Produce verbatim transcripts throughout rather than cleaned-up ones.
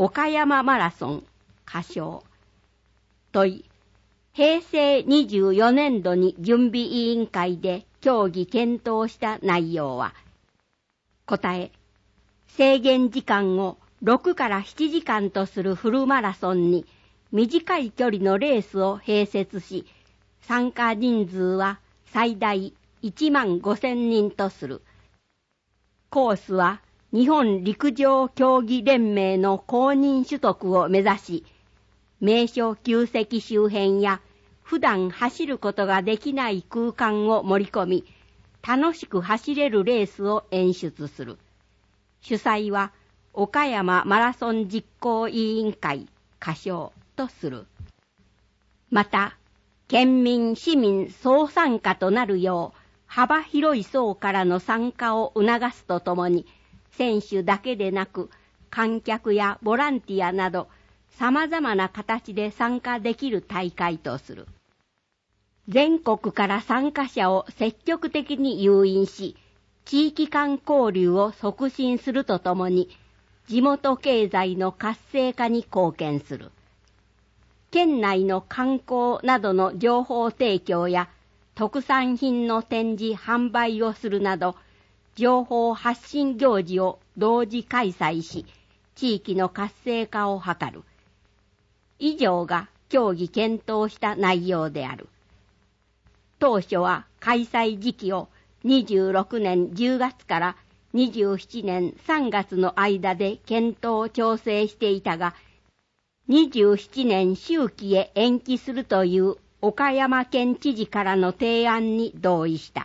岡山マラソン仮称。問い、平成にじゅうよねんどに準備委員会で協議検討した内容は。答え、制限時間をろくからななじかんとするフルマラソンに短い距離のレースを併設し、参加人数は最大いちまんごせんにんとする。コースは日本陸上競技連盟の公認取得を目指し、名所旧跡周辺や普段走ることができない空間を盛り込み、楽しく走れるレースを演出する。主催は岡山マラソン実行委員会仮称とする。また、県民市民総参加となるよう幅広い層からの参加を促すとともに、選手だけでなく観客やボランティアなど様々な形で参加できる大会とする。全国から参加者を積極的に誘引し、地域間交流を促進するとともに、地元経済の活性化に貢献する。県内の観光などの情報提供や特産品の展示販売をするなど、情報発信行事を同時開催し、地域の活性化を図る。以上が協議検討した内容である。当初は開催時期をにじゅうろくねんじゅうがつからにじゅうななねんさんがつの間で検討調整していたが、にじゅうななねん秋季へ延期するという岡山県知事からの提案に同意した。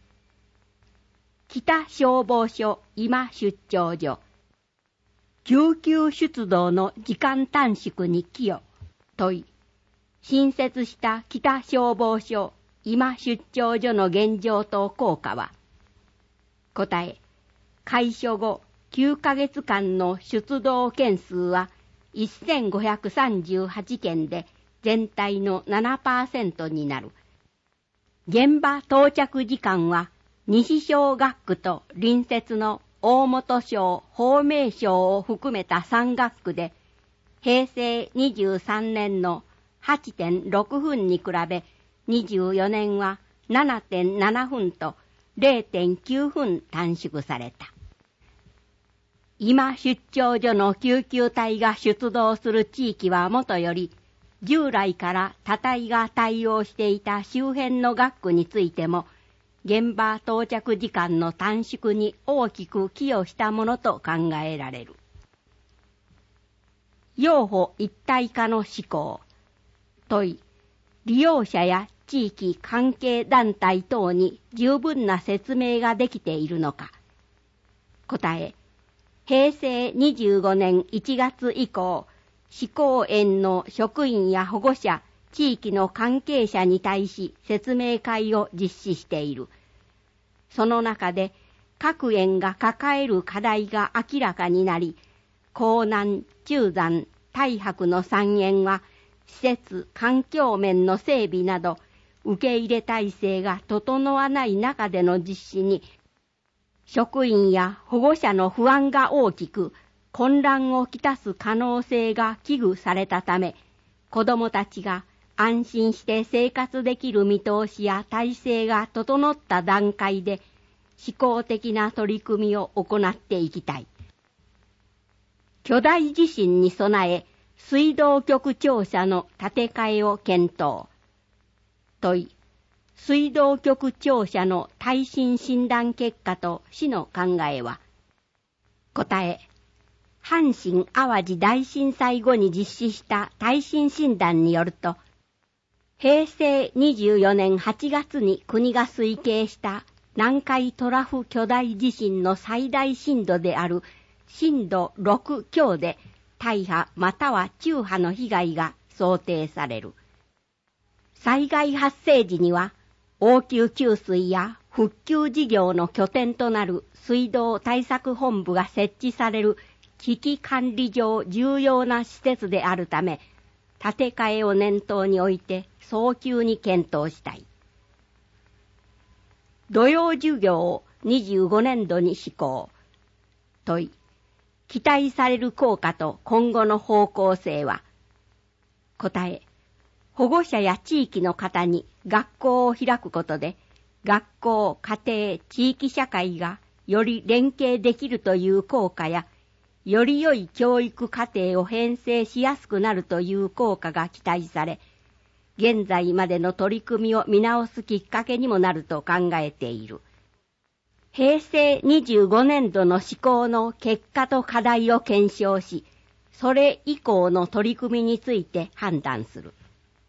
北消防署今出張所。救急出動の時間短縮に寄与。問い、新設した北消防署今出張所の現状と効果は。答え、開所後きゅうかげつかんの出動件数はせんごひゃくさんじゅうはちけんで全体の ななパーセント になる。現場到着時間は西小学区と隣接の大本小、芳名小を含めたさん学区で平成にじゅうさんねんの はちてんろくふんに比べにじゅうよねんは ななてんななふんと れいてんきゅうふん短縮された。今出張所の救急隊が出動する地域はもとより、従来から他隊が対応していた周辺の学区についても、現場到着時間の短縮に大きく寄与したものと考えられる。用法一体化の施行。問い、利用者や地域関係団体等に十分な説明ができているのか。答え、平成にじゅうごねんいちがつ以降、施行園の職員や保護者、地域の関係者に対し説明会を実施している。その中で各園が抱える課題が明らかになり、江南、中山、太白の三園は施設、環境面の整備など受け入れ体制が整わない中での実施に、職員や保護者の不安が大きく、混乱をきたす可能性が危惧されたため、子どもたちが安心して生活できる見通しや体制が整った段階で、思考的な取り組みを行っていきたい。巨大地震に備え、水道局庁舎の建て替えを検討。問い、水道局庁舎の耐震診断結果と市の考えは。答え、阪神淡路大震災後に実施した耐震診断によると、平成にじゅうよねんはちがつに国が推計した南海トラフ巨大地震の最大震度である震度ろく強で大破または中破の被害が想定される。災害発生時には応急給水や復旧事業の拠点となる水道対策本部が設置される危機管理上重要な施設であるため、建て替えを念頭に置いて早急に検討したい。土曜授業をにじゅうごねんどに施行。問い、 期待される効果と今後の方向性は。答え、保護者や地域の方に学校を開くことで、学校、家庭、地域社会がより連携できるという効果や、より良い教育課程を編成しやすくなるという効果が期待され、現在までの取り組みを見直すきっかけにもなると考えている。へいせいにじゅうごねんどの施行の結果と課題を検証し、それ以降の取り組みについて判断する。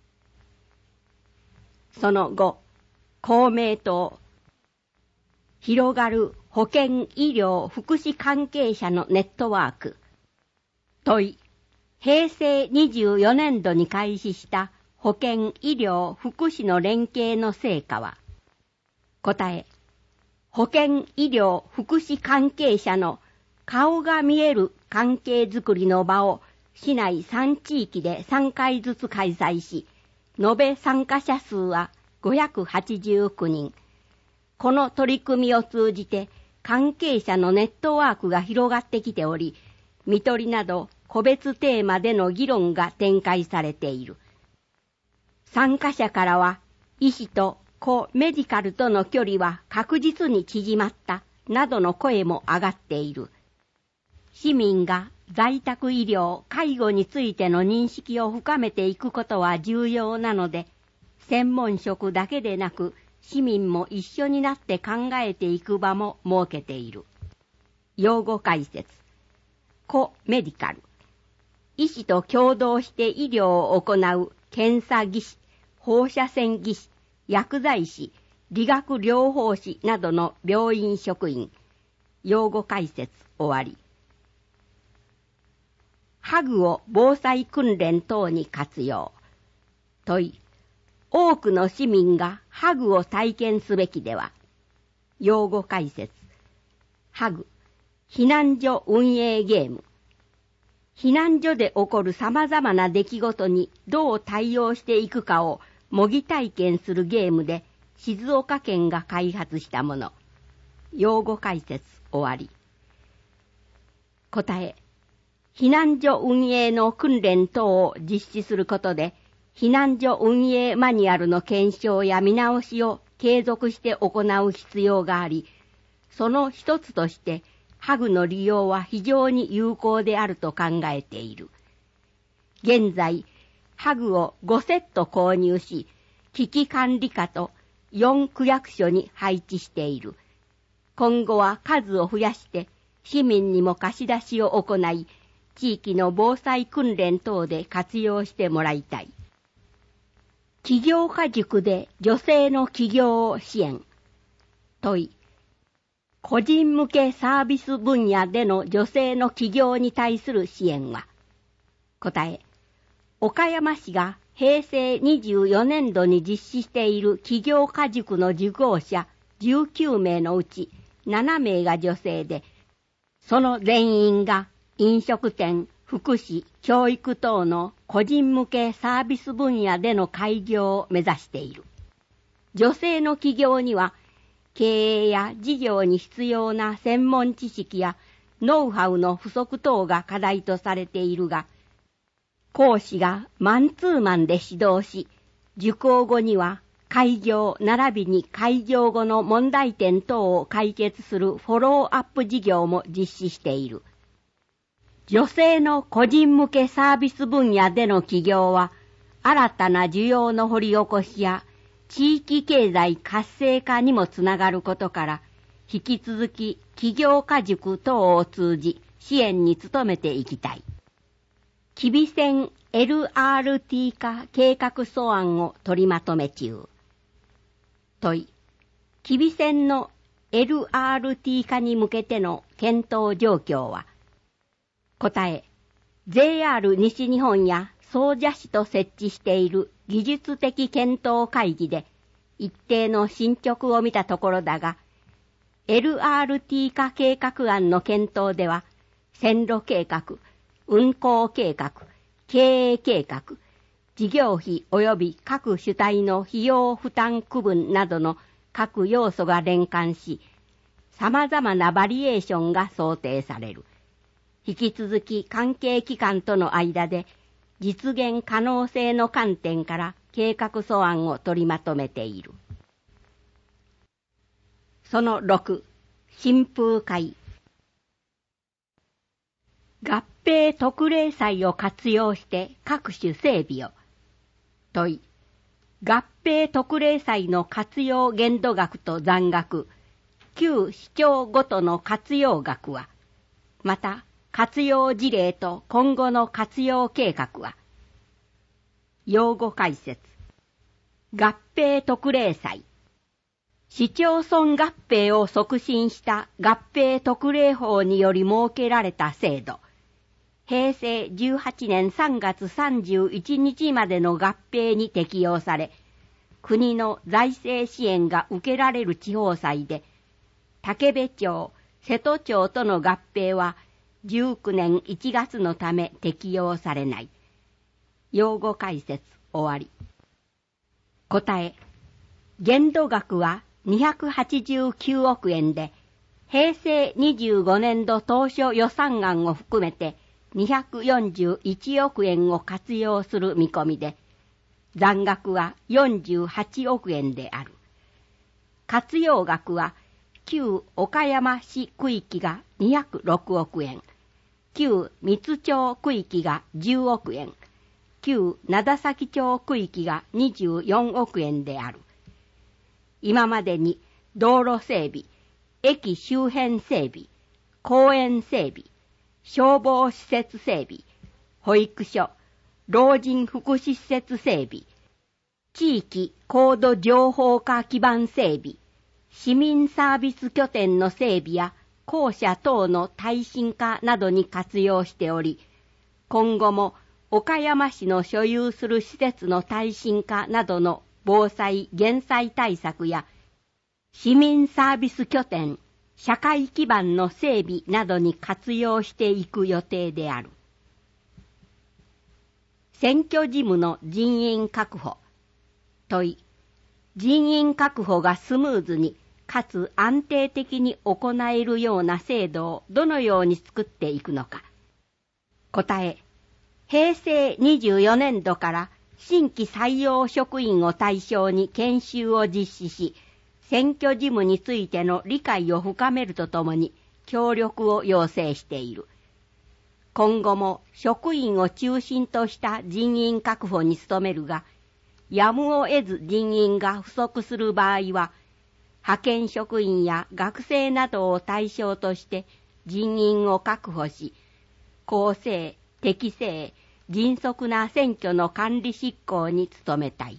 その後、公明党。広がる保健医療福祉関係者のネットワーク。問い、へいせいにじゅうよねんどに開始した保健医療福祉の連携の成果は。答え、保健医療福祉関係者の顔が見える関係づくりの場を市内さん地域でさんかいずつ開催し、延べ参加者数はごひゃくはちじゅうきゅうにん。この取り組みを通じて関係者のネットワークが広がってきており、看取りなど個別テーマでの議論が展開されている。参加者からは、医師とコメディカルとの距離は確実に縮まったなどの声も上がっている。市民が在宅医療、介護についての認識を深めていくことは重要なので、専門職だけでなく、市民も一緒になって考えていく場も設けている。用語解説。コメディカル。医師と共同して医療を行う検査技師、放射線技師、薬剤師、理学療法士などの病院職員。用語解説終わり。ハグを防災訓練等に活用。問い。多くの市民がハグを体験すべきでは。用語解説。ハグ、避難所運営ゲーム。避難所で起こる様々な出来事にどう対応していくかを模擬体験するゲームで静岡県が開発したもの。用語解説終わり。答え。避難所運営の訓練等を実施することで、避難所運営マニュアルの検証や見直しを継続して行う必要があり、その一つとしてハグの利用は非常に有効であると考えている。現在、ハグをごセット購入し、危機管理課とよん区役所に配置している。今後は数を増やして市民にも貸し出しを行い、地域の防災訓練等で活用してもらいたい。起業家塾で女性の起業を支援。問い。個人向けサービス分野での女性の起業に対する支援は。答え。岡山市がへいせいにじゅうよねんどに実施している起業家塾の受講者じゅうきゅうめいのうちななめいが女性で、その全員が飲食店、福祉、教育等の個人向けサービス分野での開業を目指している。女性の起業には、経営や事業に必要な専門知識やノウハウの不足等が課題とされているが、講師がマンツーマンで指導し、受講後には開業並びに開業後の問題点等を解決するフォローアップ事業も実施している。女性の個人向けサービス分野での起業は、新たな需要の掘り起こしや地域経済活性化にもつながることから、引き続き起業家塾等を通じ支援に努めていきたい。吉備線 エルアールティー 化計画素案を取りまとめ中。問い。吉備線の エルアールティー 化に向けての検討状況は。答え。ジェイアール 西日本や総社市と設置している技術的検討会議で一定の進捗を見たところだが、エルアールティー 化計画案の検討では、線路計画、運行計画、経営計画、事業費及び各主体の費用負担区分などの各要素が連関し、様々なバリエーションが想定される。 引き続き関係機関との間で実現可能性の観点から計画素案を取りまとめている。そのろく、新風会。合併特例債を活用して各種整備を。問い。合併特例債の活用限度額と残額、旧市町ごとの活用額は、また活用事例と今後の活用計画は。用語解説。合併特例債。市町村合併を促進した合併特例法により設けられた制度。平成じゅうはちねんさんがつさんじゅういちにちまでの合併に適用され、国の財政支援が受けられる地方債で、武部町、瀬戸町との合併はじゅうきゅうねんいちがつのため適用されない。用語解説終わり。答え。限度額はにひゃくはちじゅうきゅうおくえんで、平成にじゅうごねんど当初予算案を含めてにひゃくよんじゅういちおくえんを活用する見込みで、残額はよんじゅうはちおくえんである。活用額は旧岡山市区域がにひゃくろくおくえん、旧三津町区域がじゅうおくえん、旧灘崎町区域がにじゅうよんおくえんである。今までに道路整備、駅周辺整備、公園整備、消防施設整備、保育所、老人福祉施設整備、地域高度情報化基盤整備、市民サービス拠点の整備や校舎等の耐震化などに活用しており、今後も岡山市の所有する施設の耐震化などの防災・減災対策や市民サービス拠点、社会基盤の整備などに活用していく予定である。選挙事務の人員確保。問い。人員確保がスムーズにかつ安定的に行えるような制度をどのように作っていくのか。答え。平成にじゅうよねんどから新規採用職員を対象に研修を実施し、選挙事務についての理解を深めるとともに協力を要請している。今後も職員を中心とした人員確保に努めるが、やむを得ず人員が不足する場合は、派遣職員や学生などを対象として人員を確保し、公正、適正、迅速な選挙の管理執行に努めたい。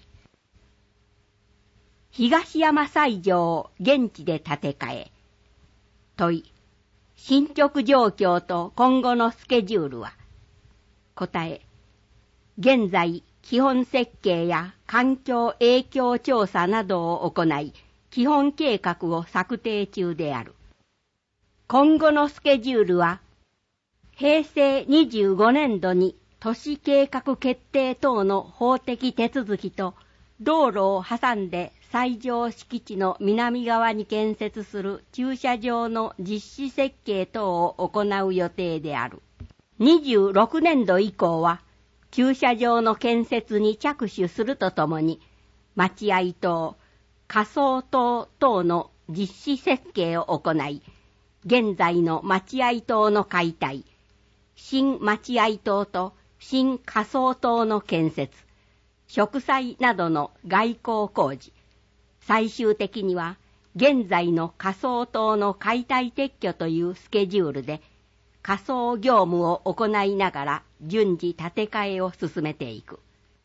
東山斎場を現地で建て替え。問い。進捗状況と今後のスケジュールは。答え。現在、基本設計や環境影響調査などを行い、基本計画を策定中である。今後のスケジュールは、平成にじゅうごねんどに都市計画決定等の法的手続きと、道路を挟んで斎場敷地の南側に建設する駐車場の実施設計等を行う予定である。にじゅうろくねんど以降は、駐車場の建設に着手するとともに、待合棟、仮想棟等の実施設計を行い、現在の待合棟の解体、新待合棟と新仮想棟の建設、植栽などの外構工事、最終的には現在の仮想棟の解体撤去というスケジュールで仮想業務を行いながら順次建て替えを進めていく。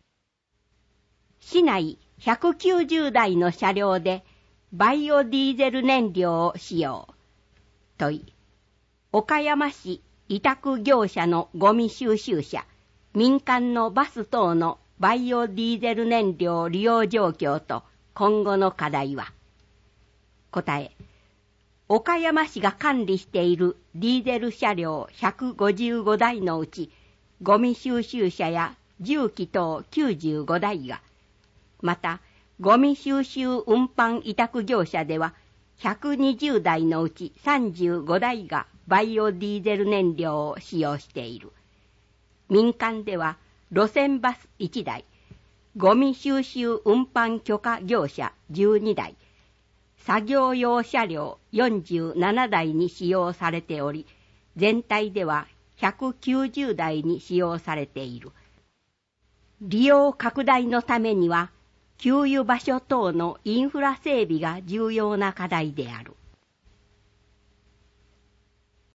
市内ひゃくきゅうじゅうだいの車両でバイオディーゼル燃料を使用。問い。岡山市委託業者のゴミ収集車、民間のバス等のバイオディーゼル燃料利用状況と今後の課題は。答え。岡山市が管理しているディーゼル車両ひゃくごじゅうごだいのうち、ゴミ収集車や重機等きゅうじゅうごだいが、また、ゴミ収集運搬委託業者では、ひゃくにじゅうだいのうちさんじゅうごだいがバイオディーゼル燃料を使用している。民間では路線バスいちだい、ゴミ収集運搬許可業者じゅうにだい、作業用車両よんじゅうななだいに使用されており、全体ではひゃくきゅうじゅうだいに使用されている。利用拡大のためには、給油場所等のインフラ整備が重要な課題である。